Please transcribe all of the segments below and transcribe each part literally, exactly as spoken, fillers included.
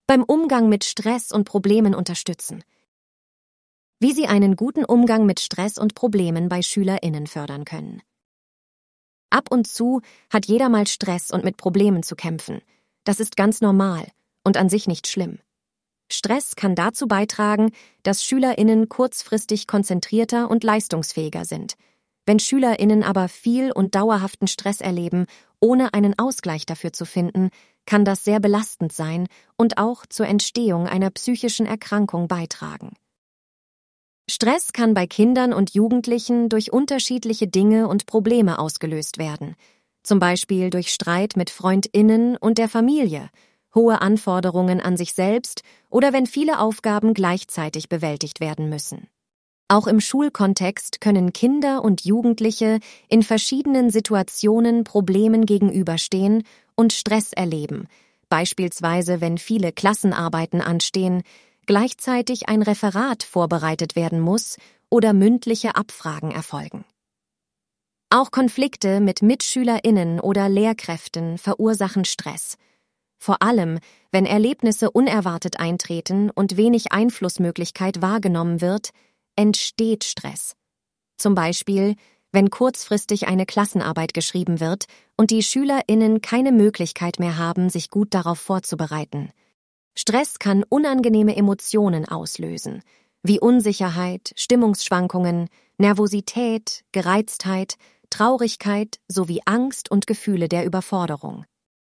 beim Umgang mit Stress und Problemen unterstützen. Wie Sie einen guten Umgang mit Stress und Problemen bei SchülerInnen fördern können. Ab und zu hat jeder mal Stress und mit Problemen zu kämpfen. Das ist ganz normal und an sich nicht schlimm. Stress kann dazu beitragen, dass SchülerInnen kurzfristig konzentrierter und leistungsfähiger sind. Wenn SchülerInnen aber viel und dauerhaften Stress erleben, ohne einen Ausgleich dafür zu finden, kann das sehr belastend sein und auch zur Entstehung einer psychischen Erkrankung beitragen. Stress kann bei Kindern und Jugendlichen durch unterschiedliche Dinge und Probleme ausgelöst werden, zum Beispiel durch Streit mit FreundInnen und der Familie, hohe Anforderungen an sich selbst oder wenn viele Aufgaben gleichzeitig bewältigt werden müssen. Auch im Schulkontext können Kinder und Jugendliche in verschiedenen Situationen Problemen gegenüberstehen und Stress erleben, beispielsweise wenn viele Klassenarbeiten anstehen, gleichzeitig ein Referat vorbereitet werden muss oder mündliche Abfragen erfolgen. Auch Konflikte mit MitschülerInnen oder Lehrkräften verursachen Stress. Vor allem, wenn Erlebnisse unerwartet eintreten und wenig Einflussmöglichkeit wahrgenommen wird, entsteht Stress. Zum Beispiel, wenn kurzfristig eine Klassenarbeit geschrieben wird und die SchülerInnen keine Möglichkeit mehr haben, sich gut darauf vorzubereiten. Stress kann unangenehme Emotionen auslösen, wie Unsicherheit, Stimmungsschwankungen, Nervosität, Gereiztheit, Traurigkeit sowie Angst und Gefühle der Überforderung.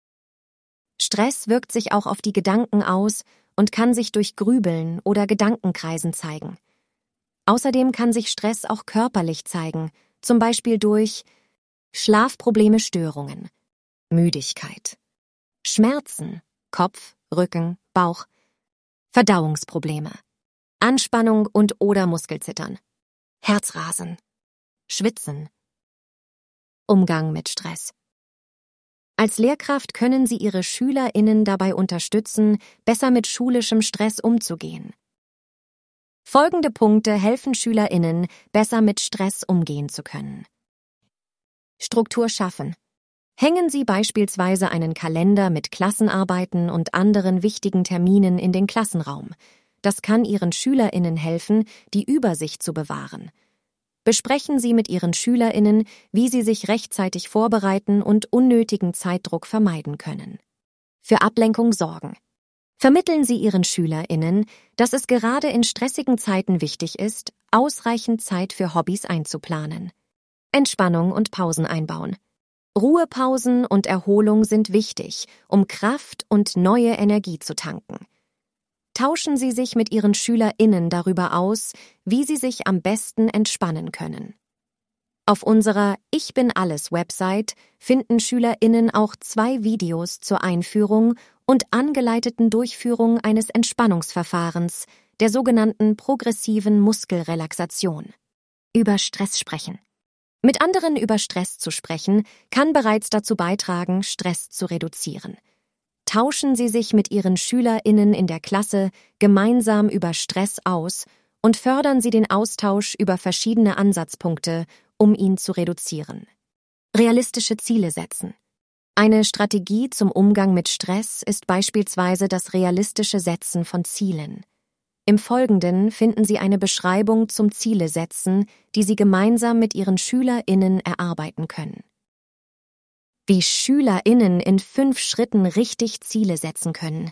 Stress wirkt sich auch auf die Gedanken aus und kann sich durch Grübeln oder Gedankenkreisen zeigen. Außerdem kann sich Stress auch körperlich zeigen, zum Beispiel durch Schlafprobleme, Störungen, Müdigkeit, Schmerzen, Kopf, Rücken, Bauch, Verdauungsprobleme, Anspannung und oder Muskelzittern, Herzrasen, Schwitzen. Umgang mit Stress. Als Lehrkraft können Sie Ihre SchülerInnen dabei unterstützen, besser mit schulischem Stress umzugehen. Folgende Punkte helfen SchülerInnen, besser mit Stress umgehen zu können. Struktur schaffen. Hängen Sie beispielsweise einen Kalender mit Klassenarbeiten und anderen wichtigen Terminen in den Klassenraum. Das kann Ihren SchülerInnen helfen, die Übersicht zu bewahren. Besprechen Sie mit Ihren SchülerInnen, wie Sie sich rechtzeitig vorbereiten und unnötigen Zeitdruck vermeiden können. Für Ablenkung sorgen. Vermitteln Sie Ihren SchülerInnen, dass es gerade in stressigen Zeiten wichtig ist, ausreichend Zeit für Hobbys einzuplanen. Entspannung und Pausen einbauen. Ruhepausen und Erholung sind wichtig, um Kraft und neue Energie zu tanken. Tauschen Sie sich mit Ihren SchülerInnen darüber aus, wie Sie sich am besten entspannen können. Auf unserer Ich bin alles Website finden SchülerInnen auch zwei Videos zur Einführung und angeleiteten Durchführung eines Entspannungsverfahrens, der sogenannten progressiven Muskelrelaxation. Über Stress sprechen. Mit anderen über Stress zu sprechen, kann bereits dazu beitragen, Stress zu reduzieren. Tauschen Sie sich mit Ihren SchülerInnen in der Klasse gemeinsam über Stress aus und fördern Sie den Austausch über verschiedene Ansatzpunkte, um ihn zu reduzieren. Realistische Ziele setzen. Eine Strategie zum Umgang mit Stress ist beispielsweise das realistische Setzen von Zielen. Im Folgenden finden Sie eine Beschreibung zum Zielesetzen, die Sie gemeinsam mit Ihren SchülerInnen erarbeiten können. Wie SchülerInnen in fünf Schritten richtig Ziele setzen können.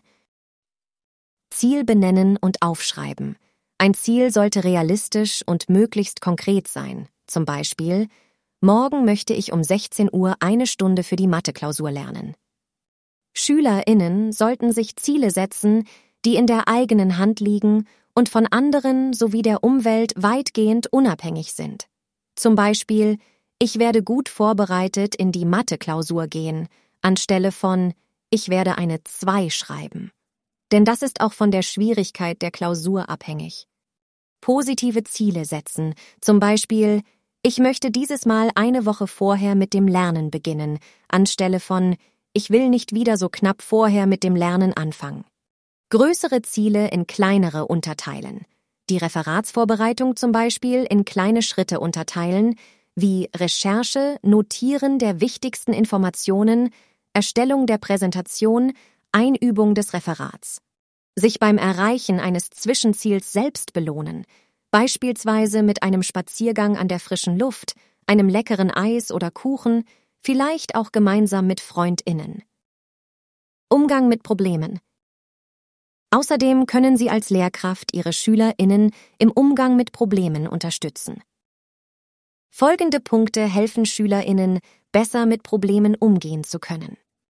Ziel benennen und aufschreiben. Ein Ziel sollte realistisch und möglichst konkret sein. Zum Beispiel: Morgen möchte ich um sechzehn Uhr eine Stunde für die Mathe-Klausur lernen. SchülerInnen sollten sich Ziele setzen, die in der eigenen Hand liegen und von anderen sowie der Umwelt weitgehend unabhängig sind. Zum Beispiel: Ich werde gut vorbereitet in die Mathe-Klausur gehen, anstelle von Ich werde eine zwei schreiben. Denn das ist auch von der Schwierigkeit der Klausur abhängig. Positive Ziele setzen, zum Beispiel: Ich möchte dieses Mal eine Woche vorher mit dem Lernen beginnen, anstelle von Ich will nicht wieder so knapp vorher mit dem Lernen anfangen. Größere Ziele in kleinere unterteilen. Die Referatsvorbereitung zum Beispiel in kleine Schritte unterteilen, wie Recherche, Notieren der wichtigsten Informationen, Erstellung der Präsentation, Einübung des Referats. Sich beim Erreichen eines Zwischenziels selbst belohnen, beispielsweise mit einem Spaziergang an der frischen Luft, einem leckeren Eis oder Kuchen, vielleicht auch gemeinsam mit FreundInnen. Umgang mit Problemen. Außerdem können Sie als Lehrkraft Ihre SchülerInnen im Umgang mit Problemen unterstützen. Folgende Punkte helfen SchülerInnen, besser mit Problemen umgehen zu können.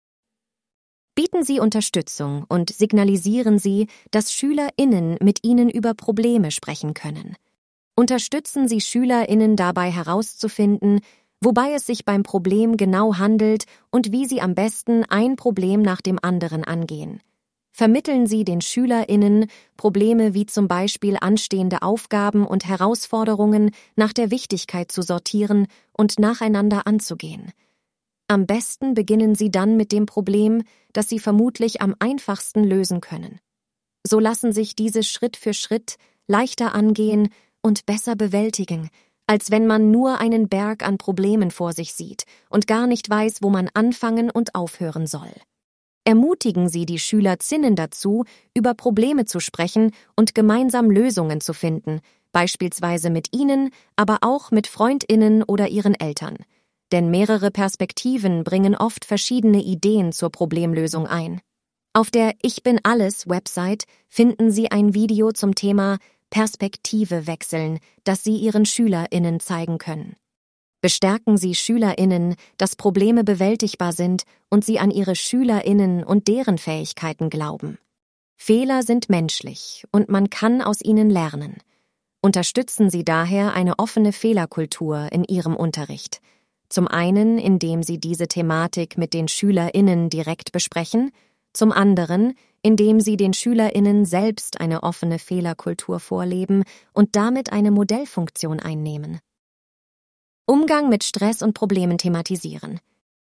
Bieten Sie Unterstützung und signalisieren Sie, dass SchülerInnen mit Ihnen über Probleme sprechen können. Unterstützen Sie SchülerInnen dabei herauszufinden, wobei es sich beim Problem genau handelt und wie Sie am besten ein Problem nach dem anderen angehen. Vermitteln Sie den SchülerInnen Probleme wie zum Beispiel anstehende Aufgaben und Herausforderungen nach der Wichtigkeit zu sortieren und nacheinander anzugehen. Am besten beginnen Sie dann mit dem Problem, das Sie vermutlich am einfachsten lösen können. So lassen sich diese Schritt für Schritt leichter angehen und besser bewältigen, als wenn man nur einen Berg an Problemen vor sich sieht und gar nicht weiß, wo man anfangen und aufhören soll. Ermutigen Sie die SchülerInnen dazu, über Probleme zu sprechen und gemeinsam Lösungen zu finden, beispielsweise mit Ihnen, aber auch mit FreundInnen oder Ihren Eltern. Denn mehrere Perspektiven bringen oft verschiedene Ideen zur Problemlösung ein. Auf der Ich bin alles Website finden Sie ein Video zum Thema Perspektive wechseln, das Sie Ihren SchülerInnen zeigen können. Bestärken Sie SchülerInnen, dass Probleme bewältigbar sind und Sie an Ihre SchülerInnen und deren Fähigkeiten glauben. Fehler sind menschlich und man kann aus ihnen lernen. Unterstützen Sie daher eine offene Fehlerkultur in Ihrem Unterricht. Zum einen, indem Sie diese Thematik mit den SchülerInnen direkt besprechen, zum anderen, indem Sie den SchülerInnen selbst eine offene Fehlerkultur vorleben und damit eine Modellfunktion einnehmen. Umgang mit Stress und Problemen thematisieren.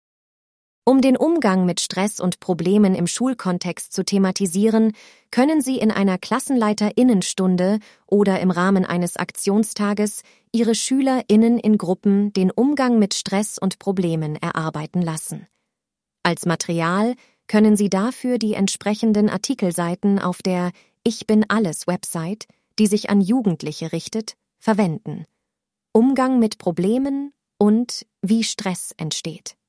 Um den Umgang mit Stress und Problemen im Schulkontext zu thematisieren, können Sie in einer KlassenleiterInnenstunde oder im Rahmen eines Aktionstages Ihre SchülerInnen in Gruppen den Umgang mit Stress und Problemen erarbeiten lassen. Als Material können Sie dafür die entsprechenden Artikelseiten auf der Ich bin alles Website, die sich an Jugendliche richtet, verwenden. Umgang mit Problemen und wie Stress entsteht.